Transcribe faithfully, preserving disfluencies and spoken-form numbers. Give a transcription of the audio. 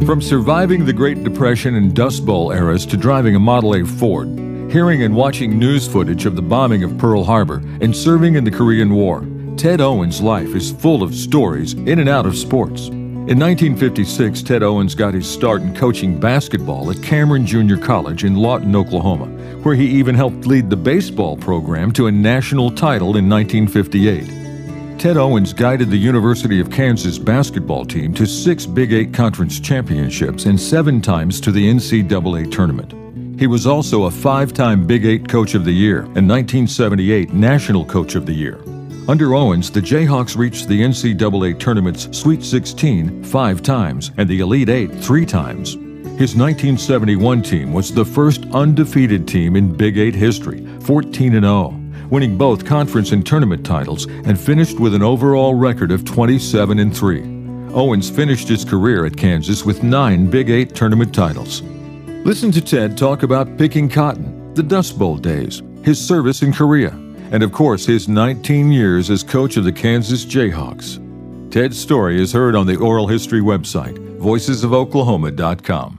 From surviving the Great Depression and Dust Bowl eras to driving a Model A Ford, hearing and watching news footage of the bombing of Pearl Harbor, and serving in the Korean War, Ted Owens' life is full of stories in and out of sports. In nineteen fifty-six, Ted Owens got his start in coaching basketball at Cameron Junior College in Lawton, Oklahoma, where he even helped lead the baseball program to a national title in nineteen fifty-eight. Ted Owens guided the University of Kansas basketball team to six Big Eight Conference championships and seven times to the N C double A tournament. He was also a five-time Big Eight Coach of the Year and nineteen seventy-eight National Coach of the Year. Under Owens, the Jayhawks reached the N C double A tournament's Sweet sixteen five times and the Elite Eight three times. His nineteen seventy-one team was the first undefeated team in Big Eight history, fourteen and oh, winning both conference and tournament titles, and finished with an overall record of twenty-seven and three. Owens finished his career at Kansas with nine Big Eight tournament titles. Listen to Ted talk about picking cotton, the Dust Bowl days, his service in Korea, and of course his nineteen years as coach of the Kansas Jayhawks. Ted's story is heard on the Oral History website, voices of oklahoma dot com.